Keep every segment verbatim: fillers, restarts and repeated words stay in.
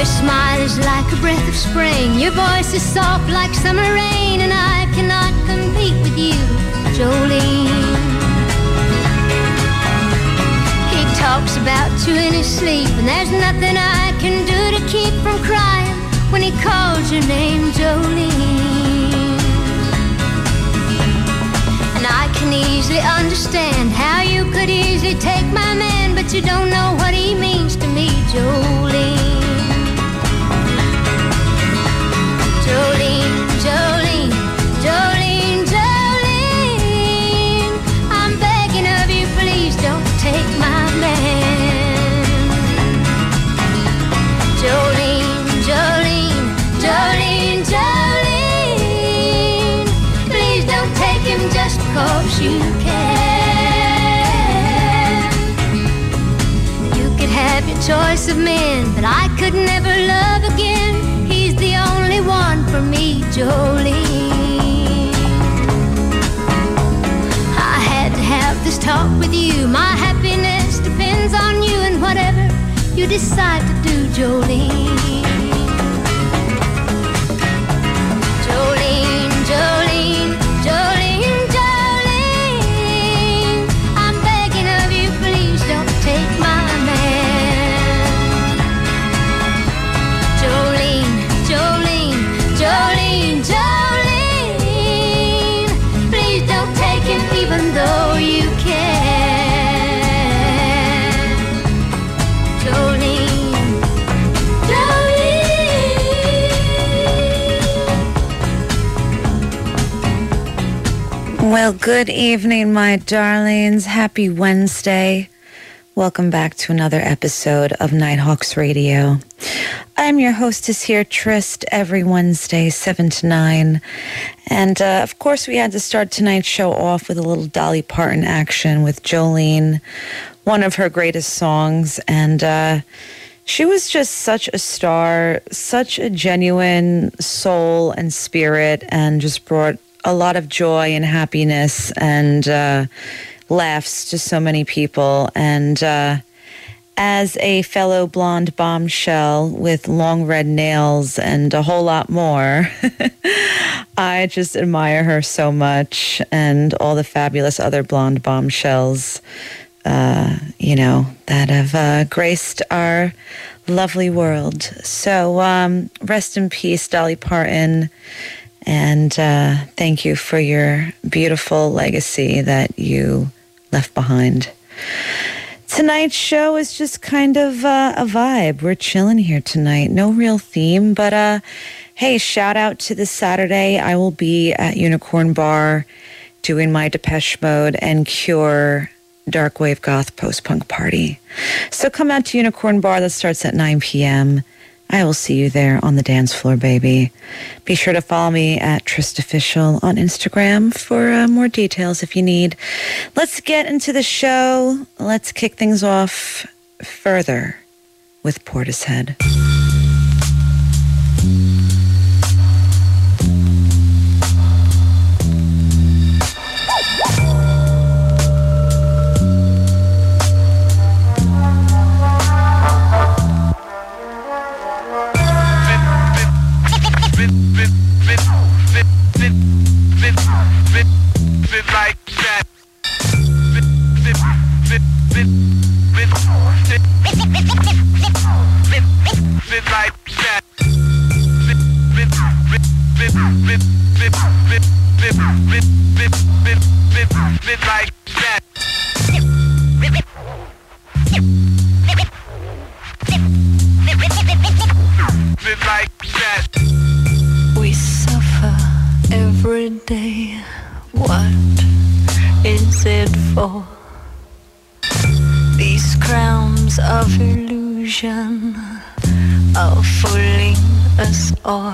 smile is like a breath of spring. Your voice is soft like summer rain, and I cannot compete with you, Jolene. He talks about you in his sleep, and there's nothing I can do to keep from crying when he calls your name, Jolene. And I can easily understand how you could easily take my man, but you don't know what he means to me, Jolene. Jolene, Jolene, Jolene, Jolene, I'm begging of you, please don't take my man. Jolene, Jolene, Jolene, Jolene, please don't take him just because you can. You could have your choice of men, but I could never love again. He's the only one for me, Jolene. I had to have this talk with you. My happiness depends on you and whatever you decide to do, Jolene. Jolene, Jolene, Jolene, Jolene, I'm begging of you, please don't take my man. Jolene, Jolene, Jolene, Jolene, please don't take him even though you can. Jolene, Jolene. Well, good evening, my darlings. Happy Wednesday. Welcome back to another episode of Nighthawks Radio. I'm your hostess here, Trist, every Wednesday, seven to nine. And, uh, of course, we had to start tonight's show off with a little Dolly Parton action with Jolene, one of her greatest songs. And uh, she was just such a star, such a genuine soul and spirit, and just brought a lot of joy and happiness and uh, laughs to so many people. And uh, as a fellow blonde bombshell with long red nails and a whole lot more, I just admire her so much, and all the fabulous other blonde bombshells, uh, you know, that have uh, graced our lovely world. So um, rest in peace, Dolly Parton. And uh, thank you for your beautiful legacy that you left behind. Tonight's show is just kind of uh, a vibe. We're chilling here tonight. No real theme, but uh, hey, shout out to this Saturday. I will be at Unicorn Bar doing my Depeche Mode and Cure Dark Wave Goth Post-Punk party. So come out to Unicorn Bar. That starts at nine p.m. I will see you there on the dance floor, baby. Be sure to follow me at TristOfficial on Instagram for uh, more details if you need. Let's get into the show. Let's kick things off further with Portishead. Like that. We suffer every day. What is it for? These crowns of illusion are fooling us all.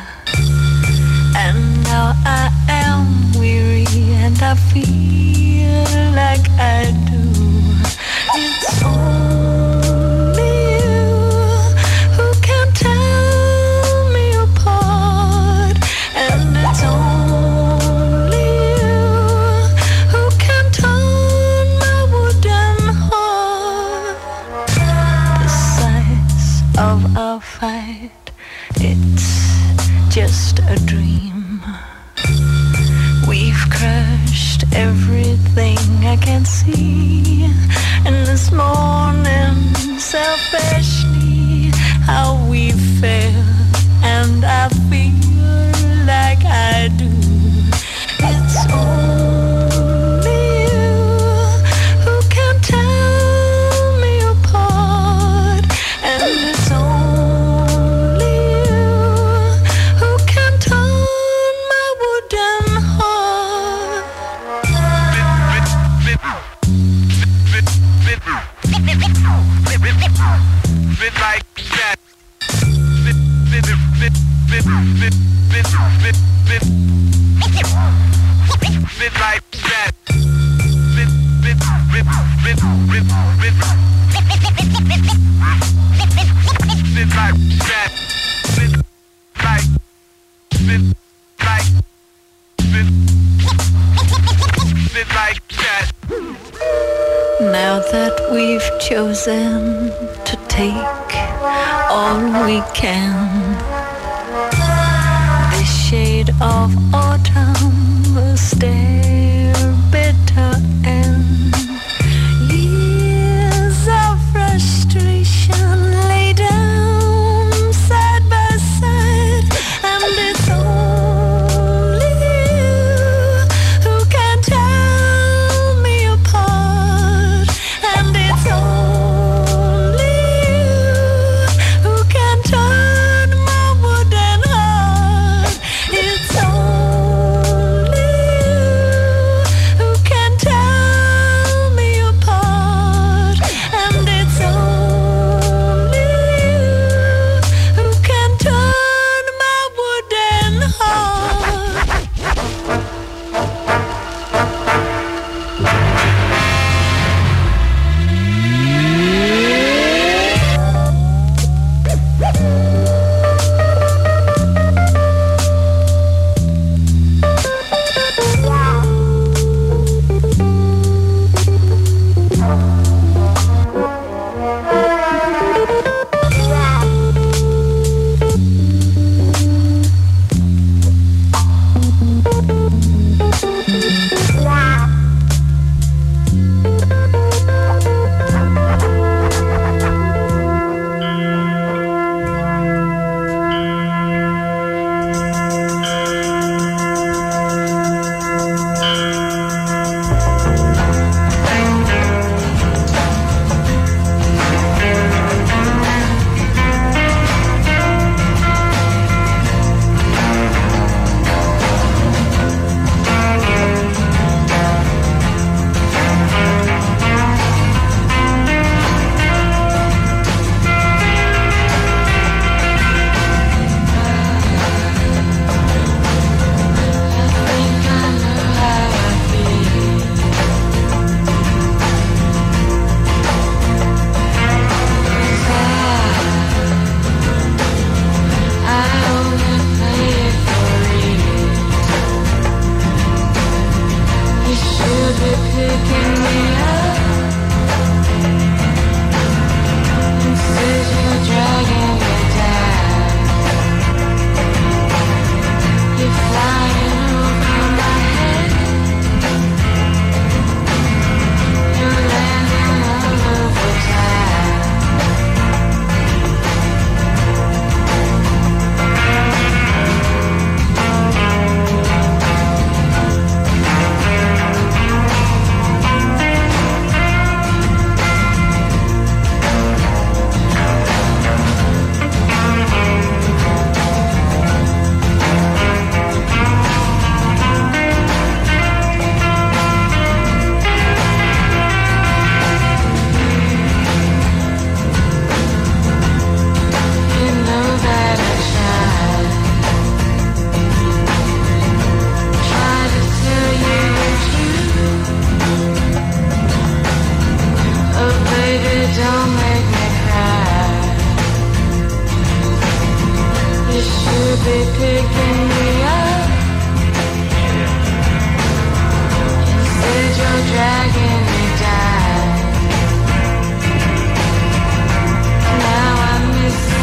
And now I am weary and I feel like I do. It's only you who can tell me apart. And it's only you who can turn my wooden heart. The sights of our fight, it's just a dream. We've crushed everything I can see. And this morning, selfishly, how we felt, and I feel like I do. It's only you who can tell me apart, and it's only you who can turn my wooden heart. Fit like that. Fit, fit, fit, fit, fit, fit, fit, fit, fit, fit like that. Fit, fit, fit, fit, fit, fit, fit like that. Fit like, fit like, fit, fit like that. Now that we've chosen to take all we can, the shade of autumn will stare bitter, and years of frustration lay down side by side, and it's only you who can tell me apart, and it's only you who can turn my wooden heart. It's only you who can tell me apart, and it's only you who can turn my wooden heart. Now I miss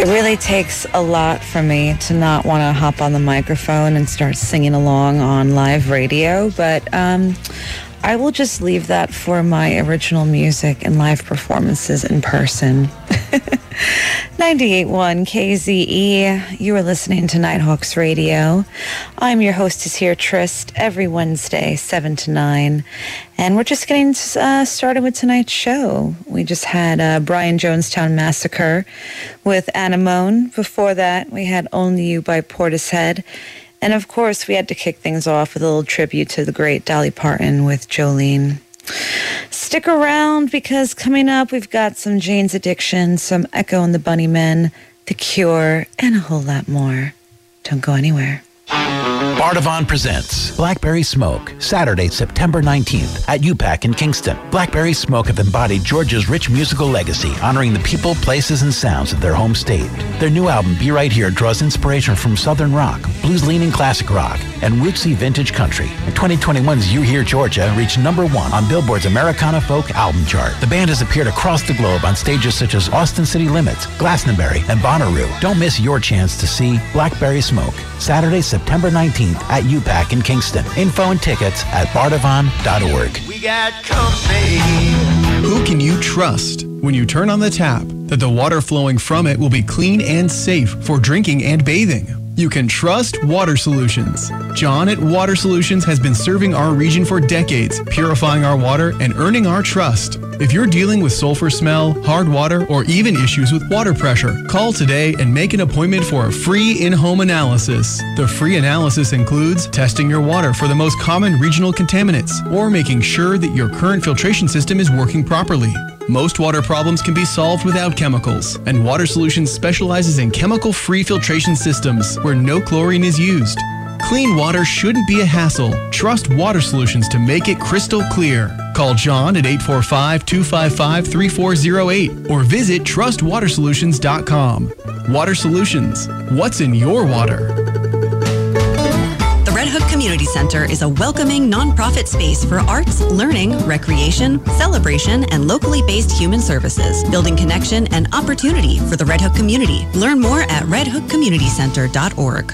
It really takes a lot for me to not want to hop on the microphone and start singing along on live radio, but um, I will just leave that for my original music and live performances in person. ninety-eight point one K Z E, you are listening to Nighthawks Radio. I'm your hostess here, Trist, every Wednesday, seven to nine. And we're just getting uh, started with tonight's show. We just had uh, Brian Jonestown Massacre with Anemone. Before that, we had Only You by Portishead. And of course, we had to kick things off with a little tribute to the great Dolly Parton with Jolene. Stick around, because coming up, we've got some Jane's Addiction, some Echo and the Bunnymen, The Cure, and a whole lot more. Don't go anywhere. Bardavon presents Blackberry Smoke, Saturday, September nineteenth at U PAC in Kingston. Blackberry Smoke have embodied Georgia's rich musical legacy, honoring the people, places, and sounds of their home state. Their new album, Be Right Here, draws inspiration from Southern rock, blues-leaning classic rock, and rootsy vintage country. And twenty twenty-one's You Hear Georgia reached number one on Billboard's Americana Folk Album Chart. The band has appeared across the globe on stages such as Austin City Limits, Glastonbury, and Bonnaroo. Don't miss your chance to see Blackberry Smoke, Saturday, September nineteenth at U PAC in Kingston. Info and tickets at bardavon dot org. We got company. Who can you trust when you turn on the tap that the water flowing from it will be clean and safe for drinking and bathing? You can trust Water Solutions. John at Water Solutions has been serving our region for decades, purifying our water and earning our trust. If you're dealing with sulfur smell, hard water, or even issues with water pressure, call today and make an appointment for a free in-home analysis. The free analysis includes testing your water for the most common regional contaminants or making sure that your current filtration system is working properly. Most water problems can be solved without chemicals, and Water Solutions specializes in chemical-free filtration systems where no chlorine is used. Clean water shouldn't be a hassle. Trust Water Solutions to make it crystal clear. Call John at eight four five, two five five, three four zero eight or visit trust water solutions dot com. Water Solutions. What's in your water? The Red Hook Community Center is a welcoming nonprofit space for arts, learning, recreation, celebration, and locally based human services, building connection and opportunity for the Red Hook community. Learn more at red hook community center dot org.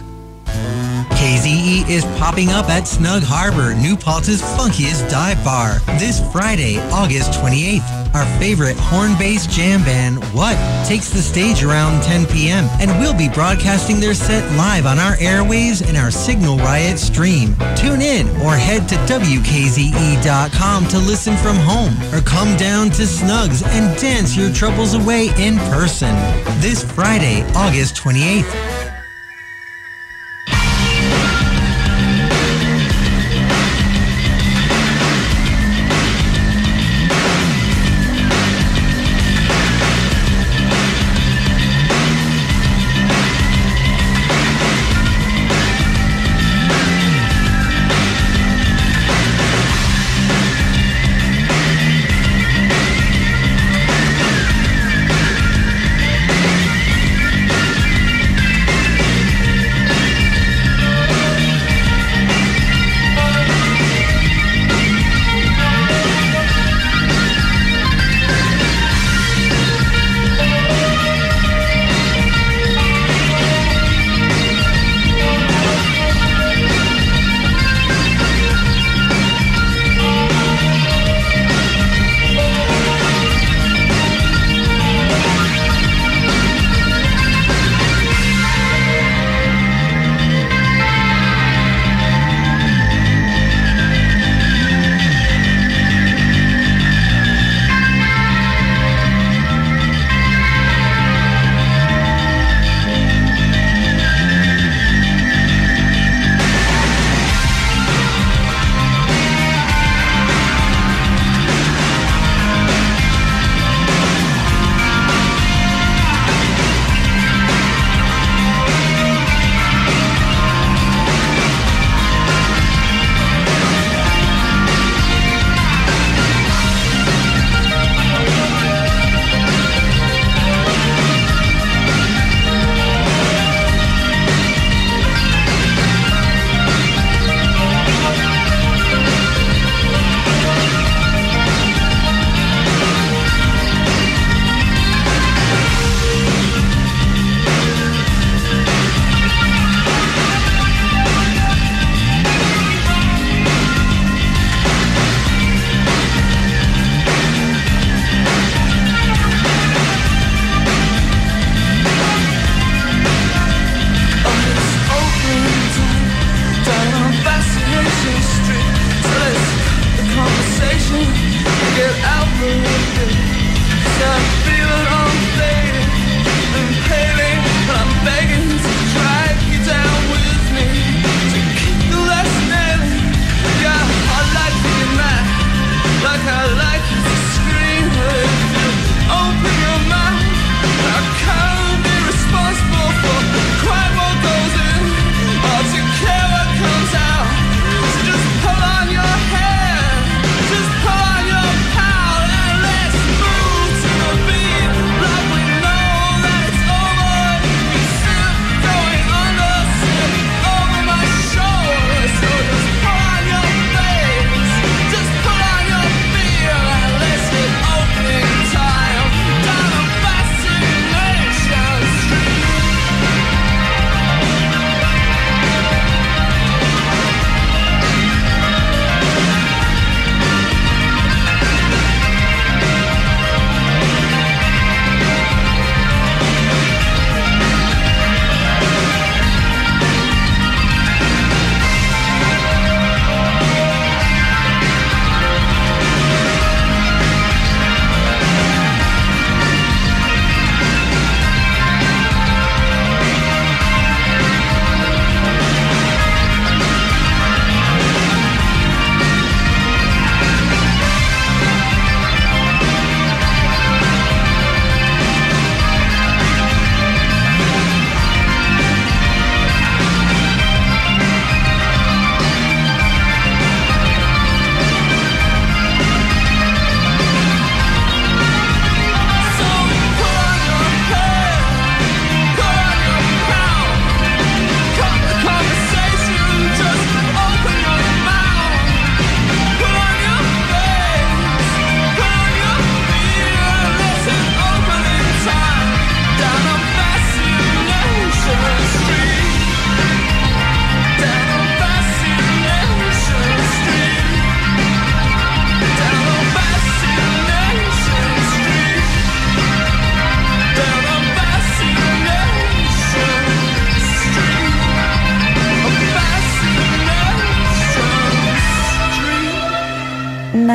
K Z E is popping up at Snug Harbor, New Paltz's funkiest dive bar, this Friday, August twenty-eighth. Our favorite horn-based jam band, What, takes the stage around ten p.m. and we'll be broadcasting their set live on our airwaves and our Signal Riot stream. Tune in or head to W K Z E dot com to listen from home, or come down to Snugs and dance your troubles away in person. This Friday, August twenty-eighth.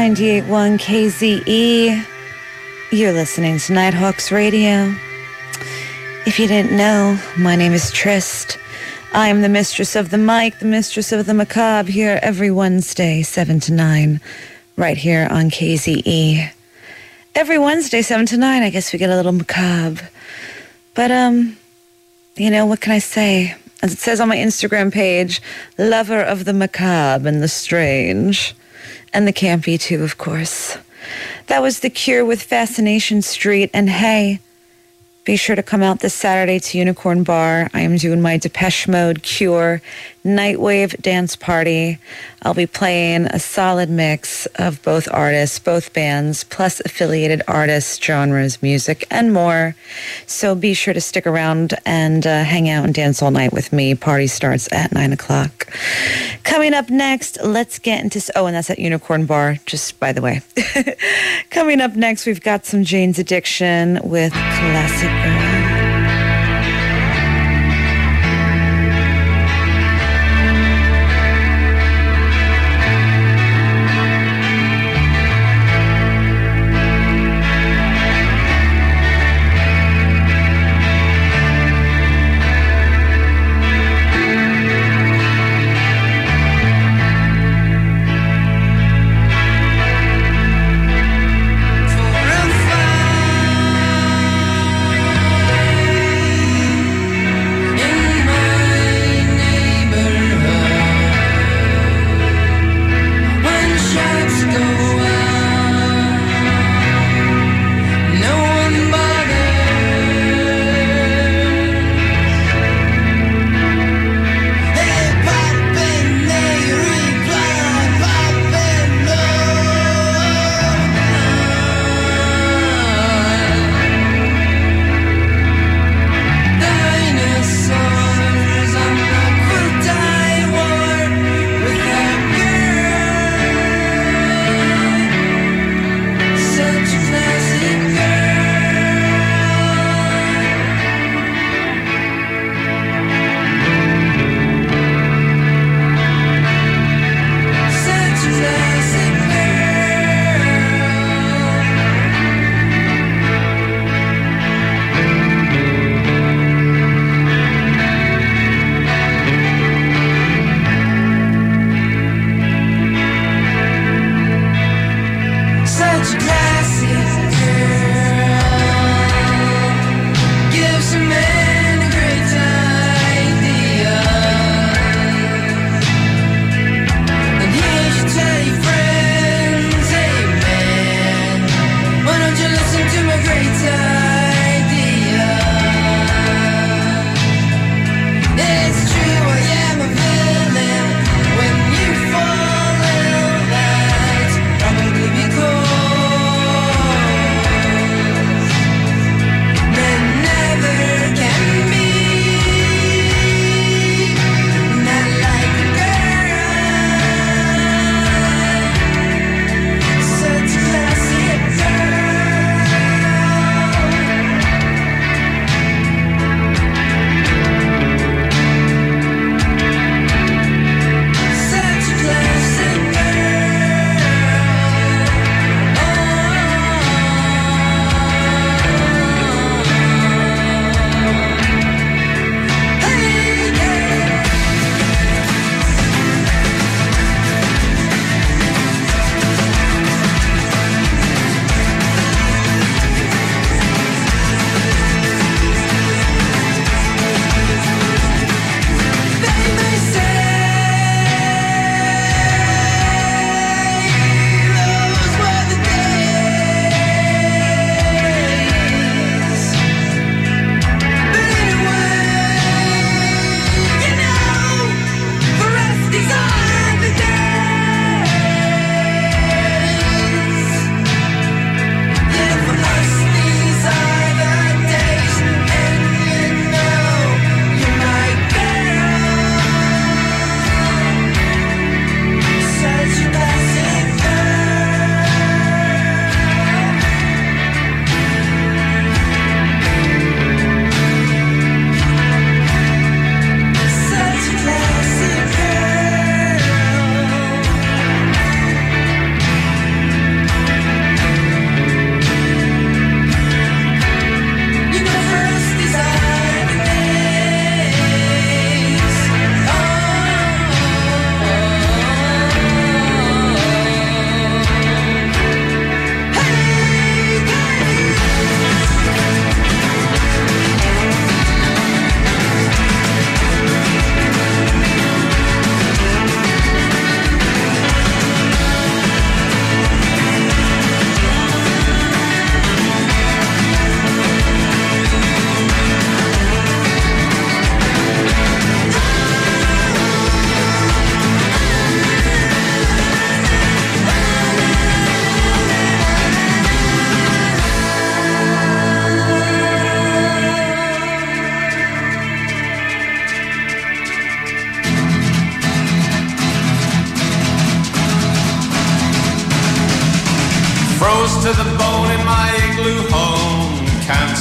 ninety-eight point one K Z E. You're listening to Nighthawks Radio. If you didn't know, my name is Trist. I am the mistress of the mic, the mistress of the macabre, here every Wednesday, seven to nine, right here on K Z E. Every Wednesday, seven to nine, I guess we get a little macabre. But, um, you know, what can I say? As it says on my Instagram page, lover of the macabre and the strange. And the campy, too, of course. That was The Cure with Fascination Street. And hey, be sure to come out this Saturday to Unicorn Bar. I am doing my Depeche Mode Cure Nightwave dance party. I'll be playing a solid mix of both artists, both bands, plus affiliated artists, genres, music, and more. So be sure to stick around and uh, hang out and dance all night with me. Party starts at nine o'clock. Coming up next, let's get into... Oh, and that's at Unicorn Bar, just by the way. Coming up next, we've got some Jane's Addiction with Classic Girl. For a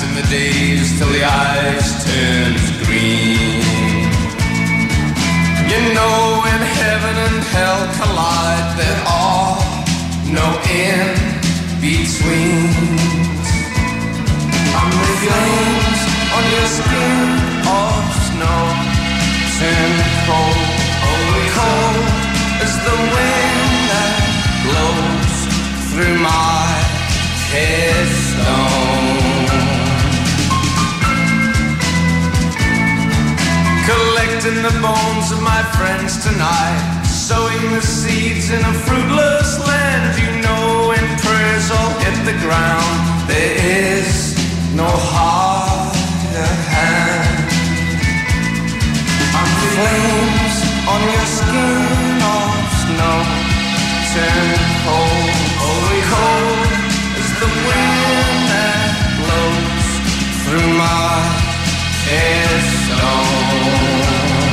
in the days till the ice turns green. You know when heaven and hell collide, there are no in betweens. I'm the flames on your skin of snow, turn cold, oh cold as the wind that blows through my headstone. Collecting the bones of my friends tonight, sowing the seeds in a fruitless land. You know when prayers all hit the ground, there is no harder hand. I'm flames on your skin of snow, turn cold, oh cold as the wind that blows through my headstone.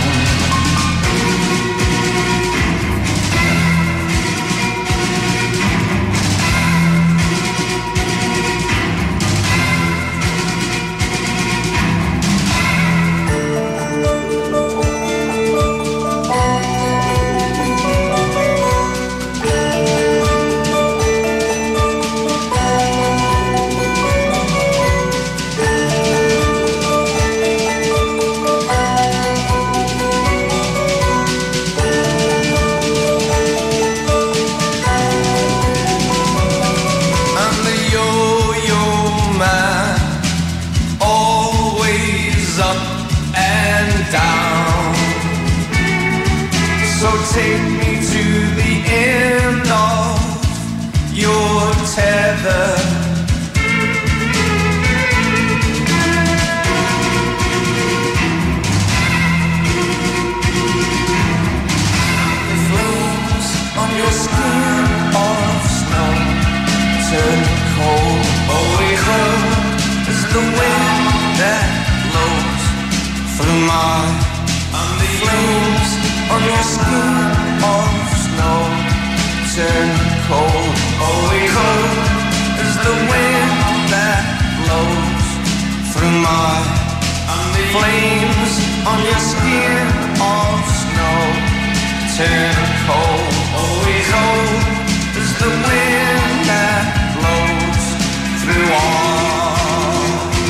Take me to the end of your tether. The flames on your skin of snow turn cold, oh cold as the wind that blows through my flames on your skin of snow, turn cold, oh cold as the wind that blows through my flames on your skin of snow, turn cold, oh cold as the wind that blows through all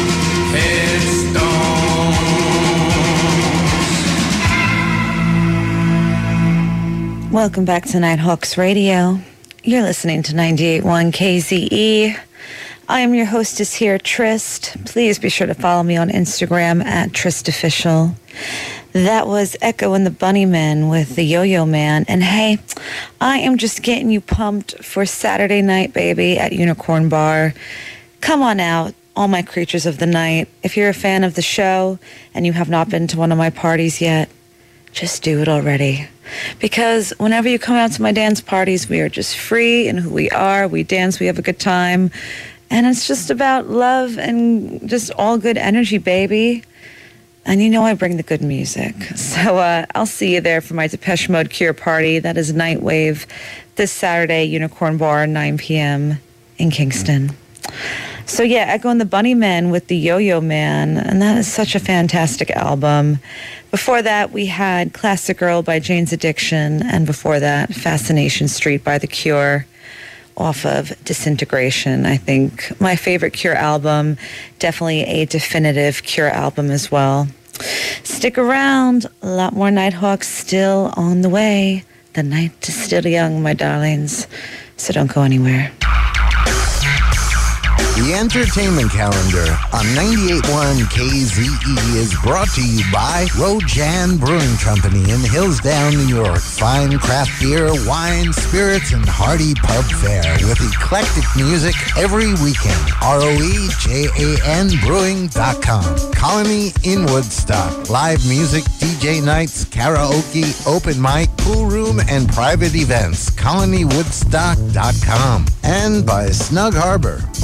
headstones. Welcome back to Nighthawks Radio. You're listening to ninety-eight point one K Z E. I am your hostess here, Trist. Please be sure to follow me on Instagram at TristOfficial. That was Echo and the Bunnymen with the Yo-Yo Man. And hey, I am just getting you pumped for Saturday night, baby, at Unicorn Bar. Come on out, all my creatures of the night. If you're a fan of the show and you have not been to one of my parties yet, just do it already. Because whenever you come out to my dance parties, we are just free in who we are. We dance, we have a good time. And it's just about love and just all good energy, baby. And you know I bring the good music. So uh, I'll see you there for my Depeche Mode Cure party. That is Nightwave this Saturday, Unicorn Bar, nine p.m. in Kingston. So yeah, Echo and the Bunnymen with the Yo-Yo Man. And that is such a fantastic album. Before that, we had Classic Girl by Jane's Addiction. And before that, Fascination Street by The Cure, off of Disintegration. I think my favorite Cure album, definitely a definitive Cure album as well. Stick around, a lot more Nighthawks still on the way. The night is still young, my darlings, so don't go anywhere. The entertainment calendar on ninety-eight point one K Z E is brought to you by Rojan Brewing Company in Hillsdale, New York. Fine craft beer, wine, spirits, and hearty pub fare with eclectic music every weekend. R O E J A N brewing dot com. Colony in Woodstock. Live music, D J nights, karaoke, open mic, pool room, and private events. colony woodstock dot com. And by Snug Harbor Bar and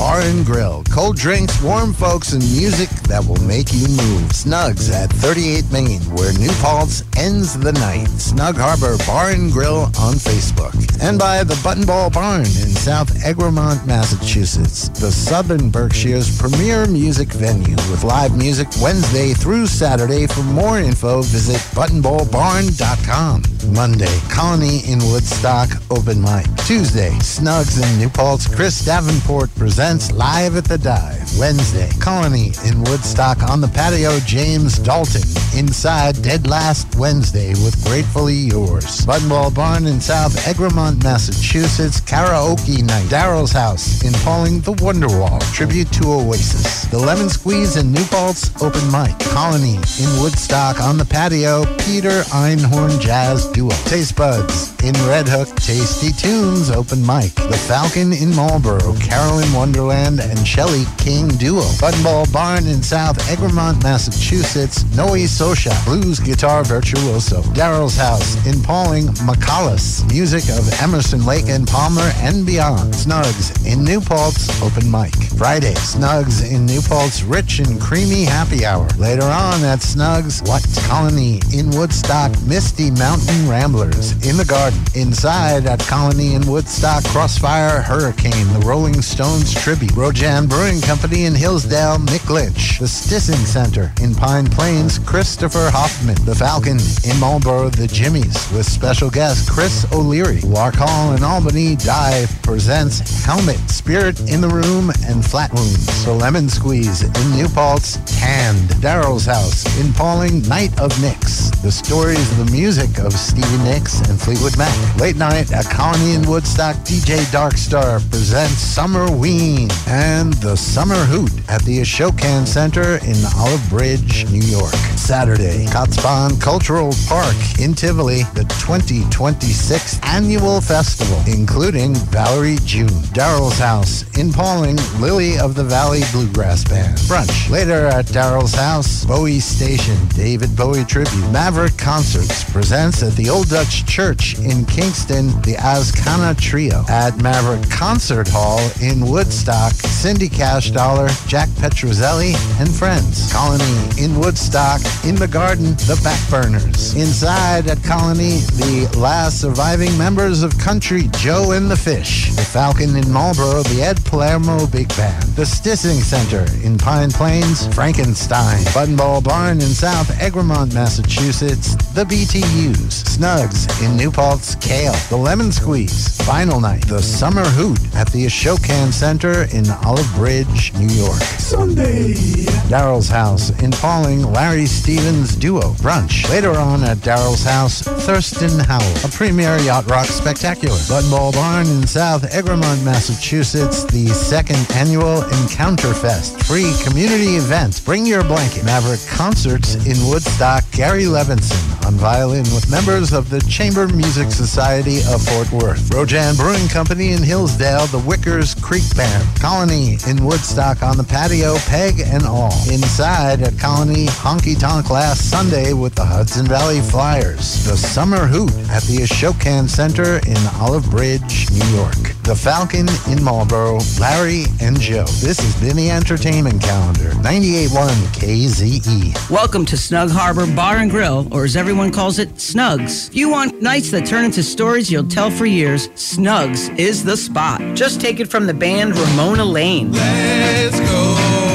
Grill. Cold drinks, warm folks, and music that will make you move. Snugs at thirty-eight Main, where New Paltz ends the night. Snug Harbor Bar and Grill on Facebook. And by the Button Ball Barn in South Egremont, Massachusetts, the Southern Berkshire's premier music venue with live music Wednesday through Saturday. For more info, visit button ball barn dot com. Monday, Colony in Woodstock open mic. Tuesday, Snugs in New Paltz. Chris Davenport presents Live at the Dive. Wednesday, Colony in Woodstock on the patio. James Dalton inside Dead Last Wednesday with Gratefully Yours. Button Ball Barn in South Egremont, Massachusetts, Karaoke Night. Daryl's House in Pauling, the Wonderwall, tribute to Oasis. The Lemon Squeeze in New Paltz open mic. Colony in Woodstock on the patio. Peter Einhorn Jazz Duo. Taste Buds in Red Hook, Tasty Tunes open mic. The Falcon in Marlboro, Carolyn Wonderland and Shelley King Duo. Button Ball Barn in South Egremont, Massachusetts, Noe Sosha, Blues Guitar Virtuoso. Daryl's House in Pauling, McCallus, music of Emerson, Lake and Palmer and beyond. Snugs in New Paltz open mic. Friday, Snugs in New Paltz, Rich and Creamy Happy Hour. Later on at Snugs, What Colony in Woodstock, Misty Mountain Ramblers in the Garden. Inside at Colony in Woodstock, Crossfire Hurricane, the Rolling Stones tribute. Rojan Brewing Company in Hillsdale, Mick Lynch. The Stissing Center in Pine Plains, Christopher Hoffman. The Falcon in Marlboro, the Jimmies, with special guest Chris O'Leary. Lark Hall in Albany, Dive presents Helmet, Spirit in the Room, and Flat Wounds. The Lemon Squeeze in New Paltz, Tanned. Daryl's House in Pauling, Night of Nicks. The stories of the music of Stevie Nicks and Fleetwood Mac. Late night at Colony in Woodstock, D J Darkstar presents Summer Ween and the Summer Hoot at the Ashokan Center in Olive Bridge, New York. Saturday, Kotzebue Cultural Park in Tivoli, the twenty twenty-six annual festival, including Valerie June. Daryl's House in Pauling, Lily of the Valley Bluegrass Band. Brunch. Later at Daryl's House, Bowie Station, David Bowie Tribute. Maverick Concerts presents at the Old Dutch Church in Kingston, the Azcana Trio. At Maverick Concert Hall in Woodstock, Cindy Cash Dollar, Jack Petrozelli, and friends. Colony in Woodstock, in the Garden, the Backburners. Inside at Colony, the last surviving members of Country Joe and the Fish. The Falcon in Marlboro, the Ed Palermo Big Band. The Stissing Center in Pine Plains, Frankenstein. Button Ball Barn in South Egremont, Massachusetts, the B T Us. Snugs in New Paltz, Kale. The Lemon Squeeze. Final night, the Summer Hoot at the Ashokan Center in Olive Bridge, New York. Sunday, Daryl's House in Pauling, Larry Stevens Duo. Brunch. Later on at Daryl's House, Thurston Howell, a premier yacht rock spectacular. Button Ball Barn in South Egremont, Massachusetts, the second annual Encounter Fest. Free community event. Bring your blanket. Maverick Concerts in Woodstock, Gary Levinson on violin with members of the Chamber Music Society of Fort Worth. Rojan Brewing Company in Hillsdale, the Wickers Creek Band. Colony in Woodstock on the patio, Peg and All. Inside at Colony, Honky Tonk last Sunday with the Hudson Valley Flyers. The Summer Hoot at the Ashokan Center in Olive Bridge, New York. The Falcon in Marlboro, Larry and Joe. This has been the Entertainment Calendar, ninety-eight point one K Z E. Welcome to Snug Harbor Bar and Grill, or as everyone calls it, Snugs. If you want nights that turn into stories you'll tell for years, Snugs is the spot. Just take it from the band Ramona Lane. Let's go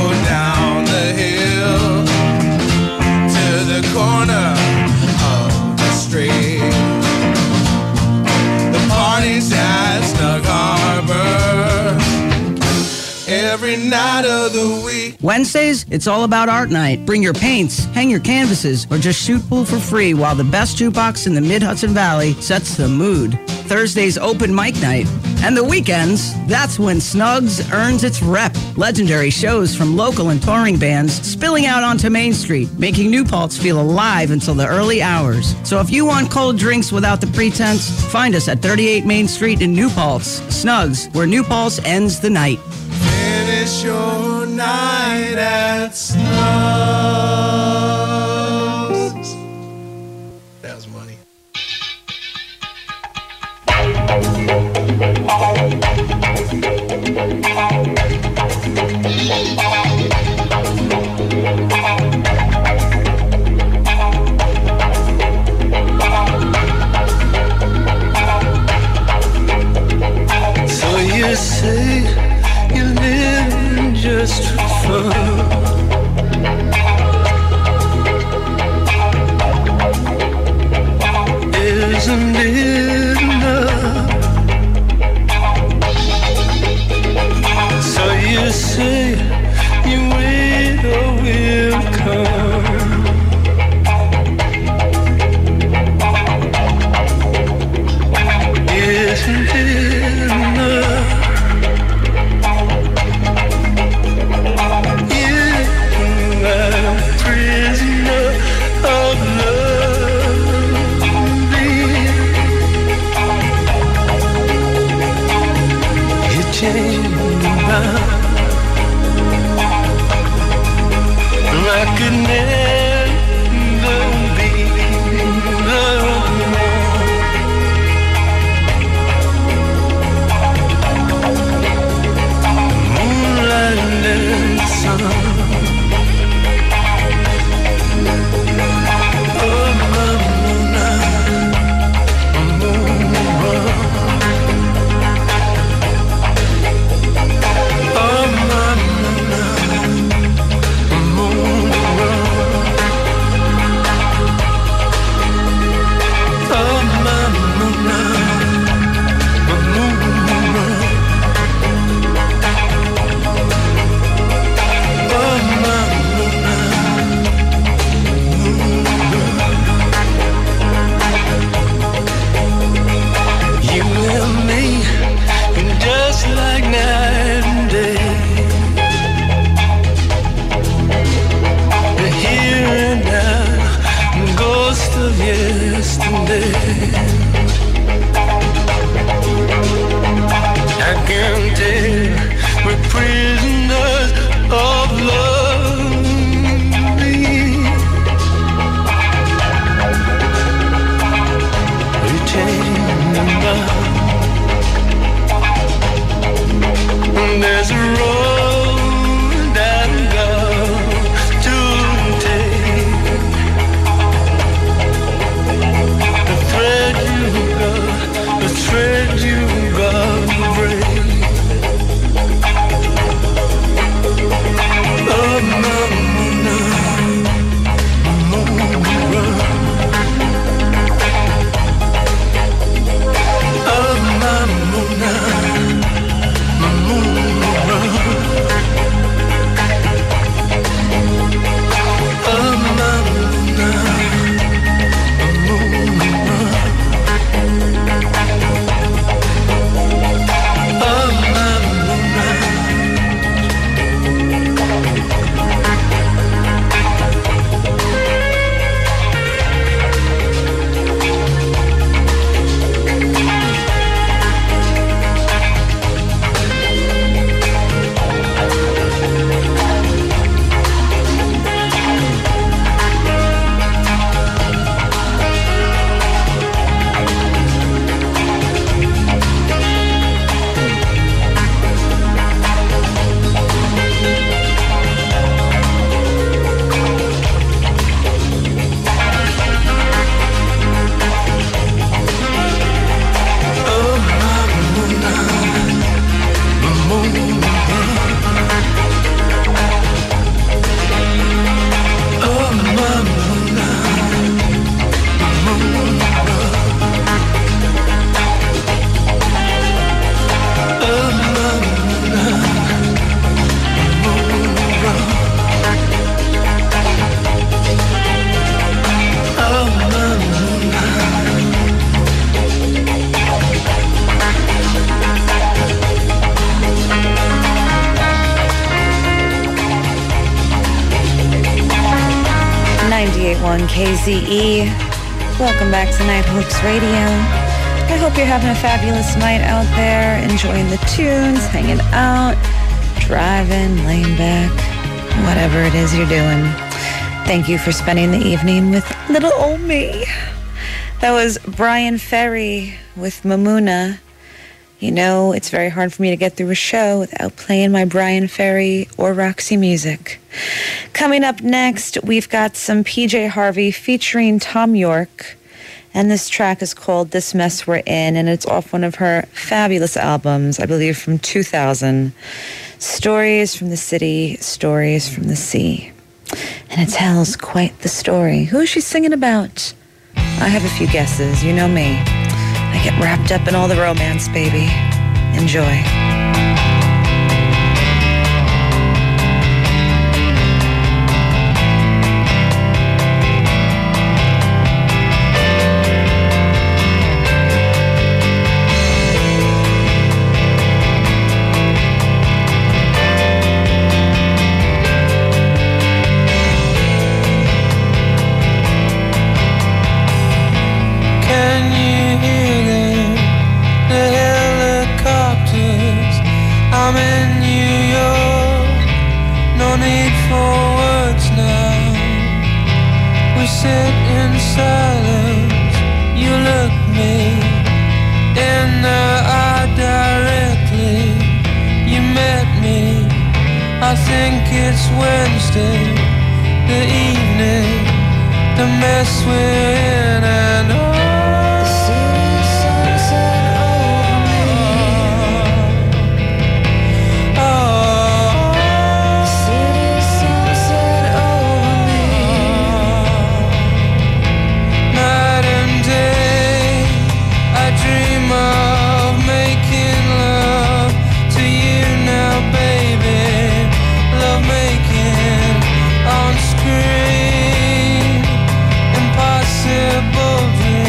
down the hill to the corner of the street. The party's at Snug Harbor every night of the week. Wednesdays, it's all about art night. Bring your paints, hang your canvases, or just shoot pool for free while the best jukebox in the Mid-Hudson Valley sets the mood. Thursday's open mic night. And the weekends, that's when Snugs earns its rep. Legendary shows from local and touring bands spilling out onto Main Street, making New Paltz feel alive until the early hours. So if you want cold drinks without the pretense, find us at thirty-eight Main Street in New Paltz. Snugs, where New Paltz ends the night. Finish your night at Snugs. That was money. ninety-eight point one K Z E. Welcome back to Nighthawks Radio. I hope you're having a fabulous night out there, enjoying the tunes, hanging out, driving, laying back, whatever it is you're doing. Thank you for spending the evening with little old me. That was Brian Ferry with Mamuna. You know, it's very hard for me to get through a show without playing my Brian Ferry or Roxy music. Coming up next, we've got some P J Harvey featuring Tom York. And this track is called This Mess We're In, and it's off one of her fabulous albums, I believe from two thousand. Stories from the City, Stories from the Sea. And it tells quite the story. Who is she singing about? I have a few guesses. You know me. I get wrapped up in all the romance, baby. Enjoy. On screen, impossible dreams.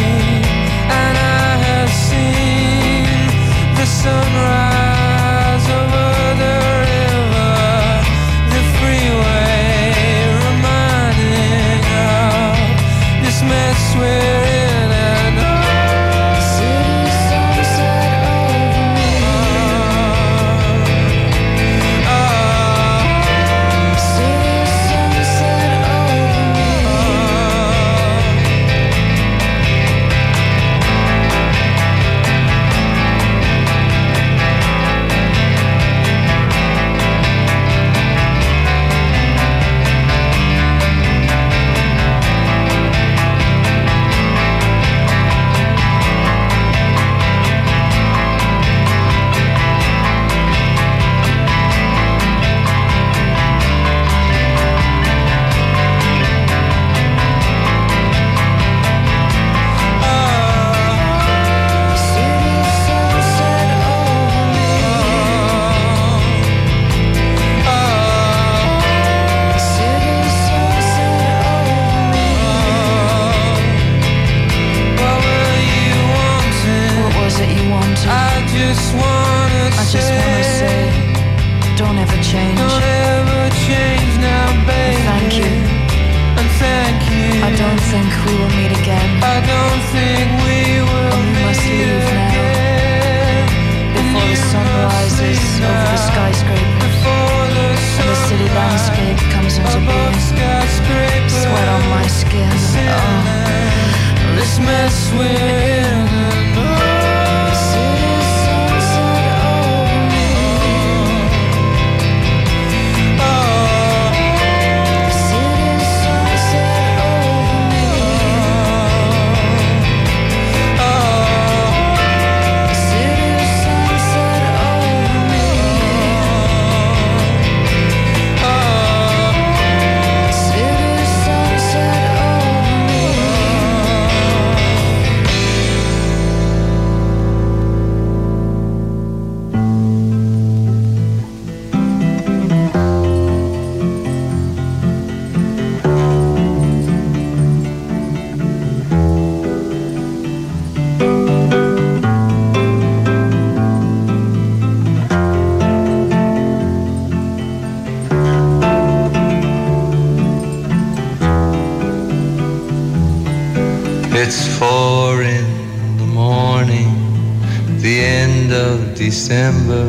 It's four in the morning, the end of December.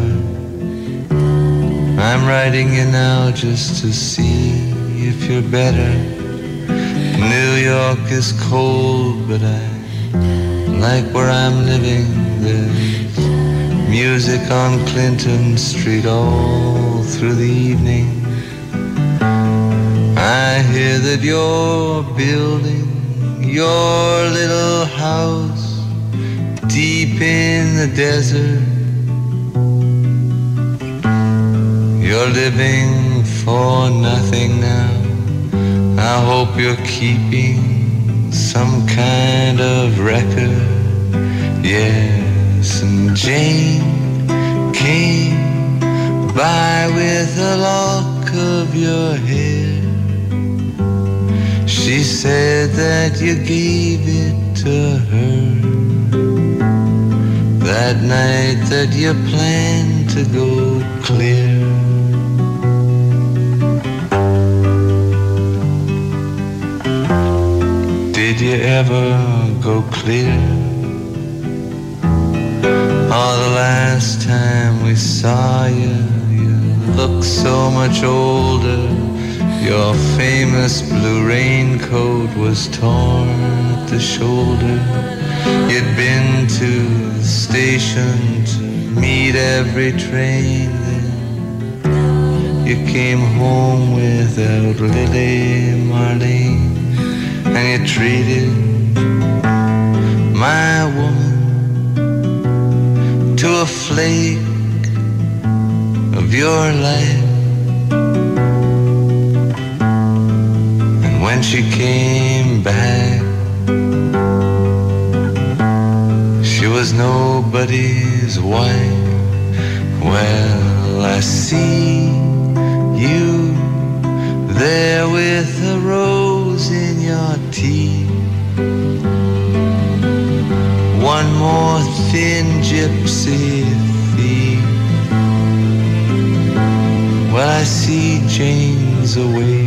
I'm writing you now just to see if you're better. New York is cold, but I like where I'm living. There's music on Clinton Street all through the evening. I hear that you're building your little house deep in the desert. You're living for nothing now. I hope you're keeping some kind of record. Yes, and Jane came by with a lock of your hair. She said that you gave it to her that night that you planned to go clear. Did you ever go clear? Oh, the last time we saw you, you looked so much older. Your famous blue raincoat was torn at the shoulder. You'd been to the station to meet every train then. You came home without Lily Marlene, and you treated my woman to a flake of your life. When she came back, she was nobody's wife. Well, I see you there with a rose in your teeth. One more thin gypsy thief. Well, I see Jane's away.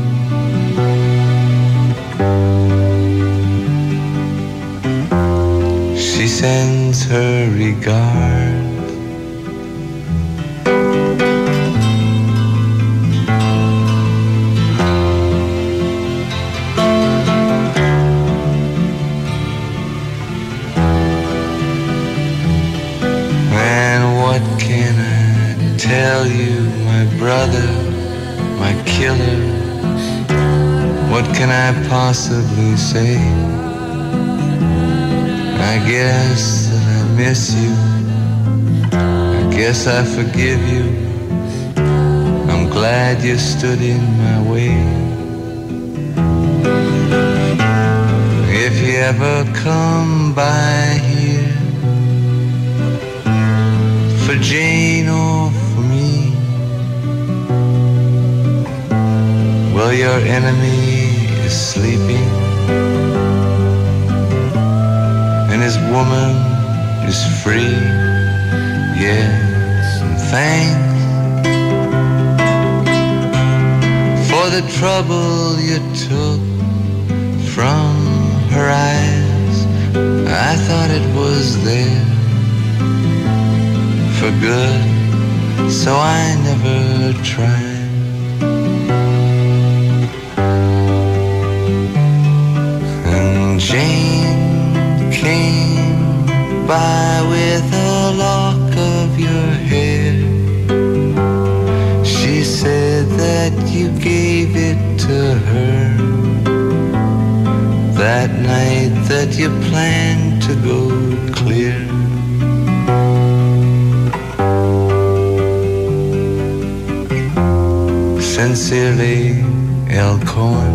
She sends her regards. And what can I tell you, my brother, my killer? What can I possibly say? I guess that I miss you. I guess I forgive you. I'm glad you stood in my way. If you ever come by here for Jane or for me, well, your enemy is sleeping, and his woman is free. Yes, and thanks for the trouble you took from her eyes. I thought it was there for good, so I never tried. And Jane came by with a lock of your hair. She said that you gave it to her that night that you planned to go clear. Sincerely, L. Cohen.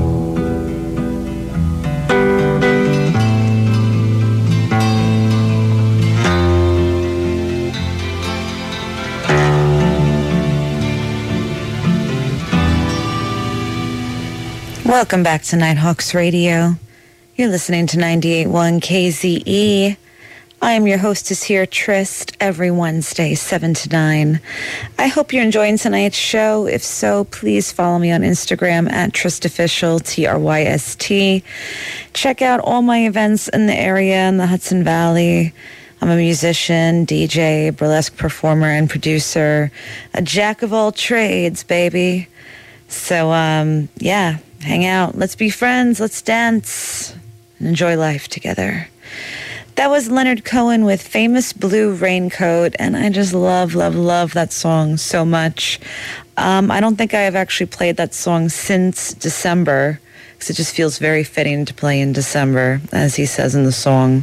Welcome back to Nighthawks Radio. You're listening to ninety-eight point one K Z E. I am your hostess here, Trist, every Wednesday, seven to nine. I hope you're enjoying tonight's show. If so, please follow me on Instagram at TristOfficial, T R Y S T. Check out all my events in the area in the Hudson Valley. I'm a musician, D J, burlesque performer, and producer. A jack of all trades, baby. So, um, yeah, hang out. Let's be friends. Let's dance. And enjoy life together. That was Leonard Cohen with Famous Blue Raincoat, and I just love, love, love that song so much. Um, I don't think I have actually played that song since December, because it just feels very fitting to play in December, as he says in the song.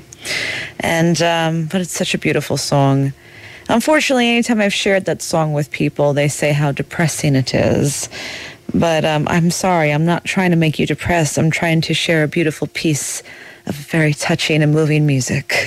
And um, but it's such a beautiful song. Unfortunately, anytime I've shared that song with people, they say how depressing it is. But um, I'm sorry, I'm not trying to make you depressed. I'm trying to share a beautiful piece of very touching and moving music.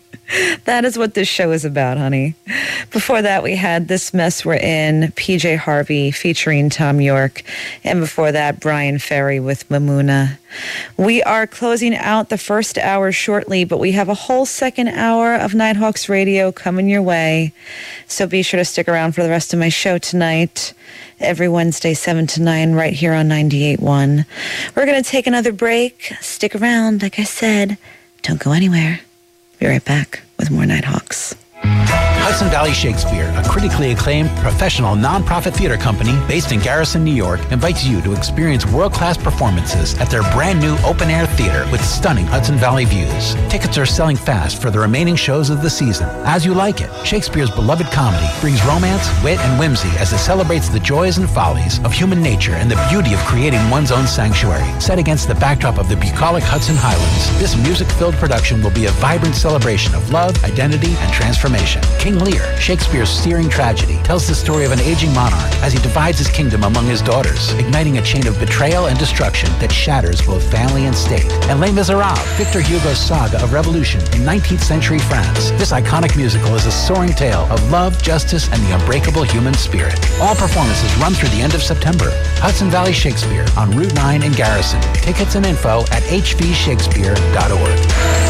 That is what this show is about, honey. Before that, we had This Mess We're In, P J Harvey featuring Tom York. And before that, Brian Ferry with Mamuna. We are closing out the first hour shortly, but we have a whole second hour of Nighthawks Radio coming your way. So be sure to stick around for the rest of my show tonight, every Wednesday, seven to nine, right here on ninety-eight point one. We're going to take another break. Stick around, like I said. Don't go anywhere. Be right back with more Nighthawks. Hudson Valley Shakespeare, a critically acclaimed professional nonprofit theater company based in Garrison, New York, invites you to experience world-class performances at their brand new open-air theater with stunning Hudson Valley views. Tickets are selling fast for the remaining shows of the season. As You Like It, Shakespeare's beloved comedy, brings romance, wit, and whimsy as it celebrates the joys and follies of human nature and the beauty of creating one's own sanctuary. Set against the backdrop of the bucolic Hudson Highlands, this music-filled production will be a vibrant celebration of love, identity, and transformation. King Lear, Shakespeare's searing tragedy, tells the story of an aging monarch as he divides his kingdom among his daughters, igniting a chain of betrayal and destruction that shatters both family and state. And Les Miserables, Victor Hugo's saga of revolution in nineteenth century France. This iconic musical is a soaring tale of love, justice, and the unbreakable human spirit. All performances run through the end of September. Hudson Valley Shakespeare on Route nine in Garrison. Tickets and info at h v shakespeare dot org.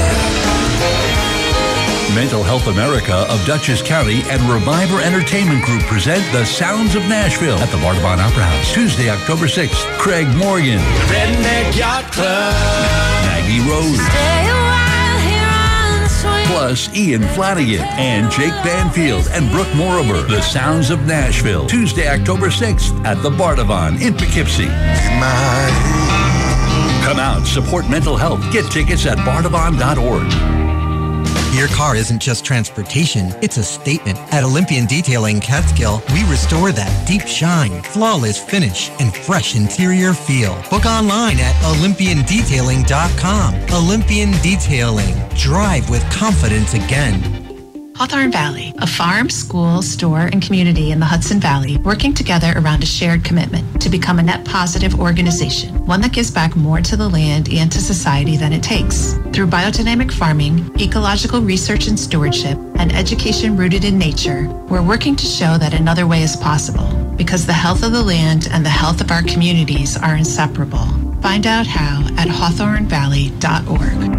Mental Health America of Dutchess County and Reviver Entertainment Group present The Sounds of Nashville at the Bardavon Opera House, Tuesday, October sixth. Craig Morgan, Redneck Yacht Club, Maggie Rose, Stay a while here on the swing. plus Ian Flanagan and Jake Banfield and Brooke Morober. The Sounds of Nashville, Tuesday, October sixth at the Bardavon in Poughkeepsie. Come out, support mental health. Get tickets at bardavon dot org. Your car isn't just transportation, it's a statement. At Olympian Detailing Catskill, we restore that deep shine, flawless finish, and fresh interior feel. Book online at olympian detailing dot com. Olympian Detailing. Drive with confidence again. Hawthorne Valley, a farm, school, store, and community in the Hudson Valley working together around a shared commitment to become a net positive organization, one that gives back more to the land and to society than it takes. Through biodynamic farming, ecological research and stewardship, and education rooted in nature, we're working to show that another way is possible, because the health of the land and the health of our communities are inseparable. Find out how at hawthorne valley dot org.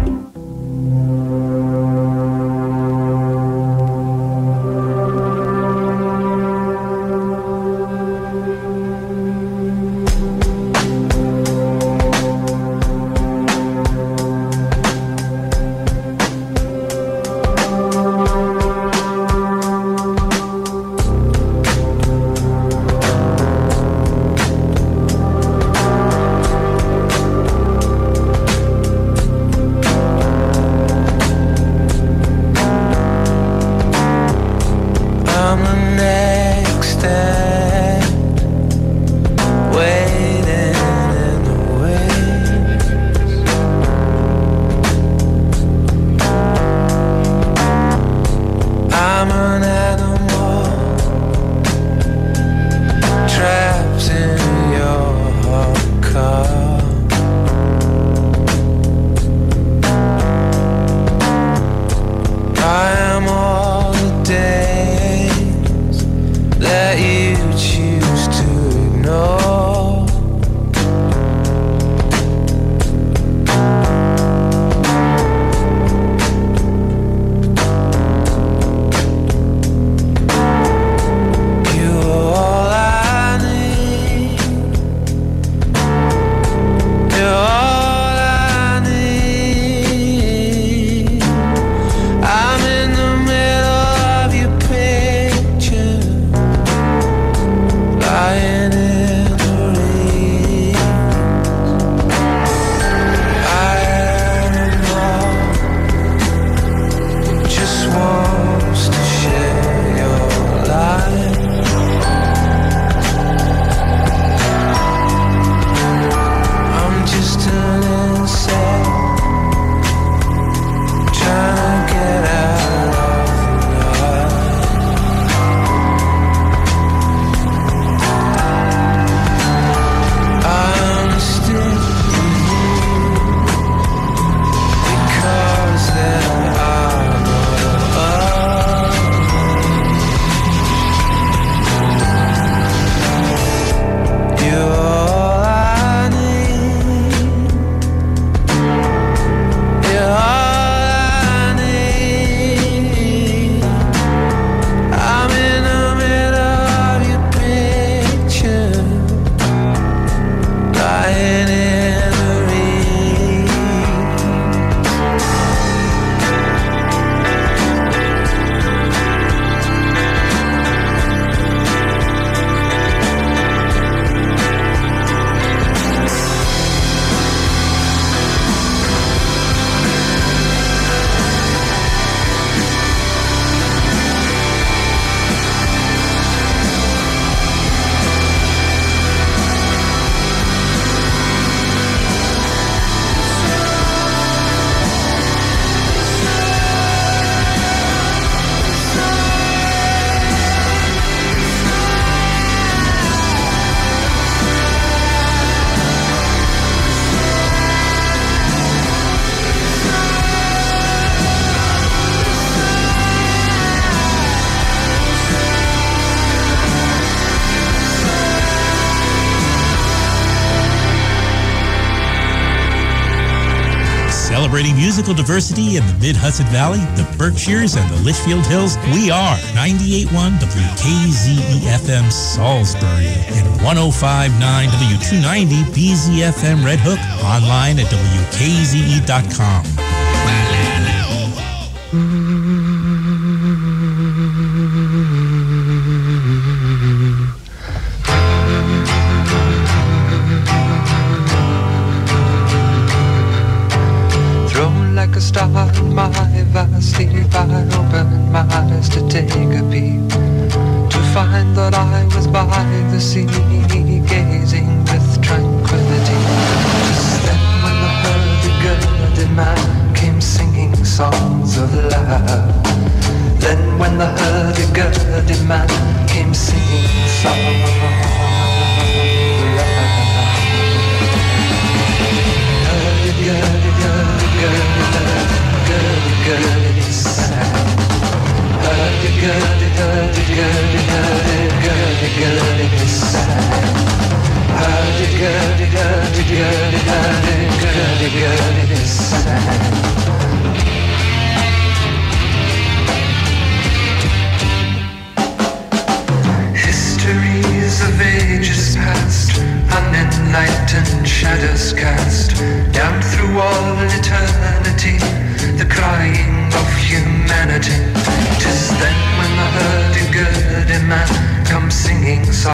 Celebrating musical diversity in the Mid-Hudson Valley, the Berkshires, and the Litchfield Hills, we are ninety-eight point one W K Z E F M Salisbury and one oh five point nine W two ninety B Z F M Red Hook, online at W K Z E dot com. Like a star in my vast sleep, I opened my eyes to take a peep, to find that I was by the sea, gazing with tranquility. Just then when the hurdy-gurdy man came singing songs of love, then when the hurdy-gurdy man came singing songs of love, hurdy-gurdy-gurdy Hurdy-gurdy sang. Hurdy-gurdy, hurdy-gurdy, hurdy-gurdy sang. Hurdy-gurdy, hurdy-gurdy, hurdy-gurdy sang. Histories of ages past, unenlightened shadows cast down through all eternity, the crying of humanity. 'Tis then when the hurdy-gurdy man comes singing songs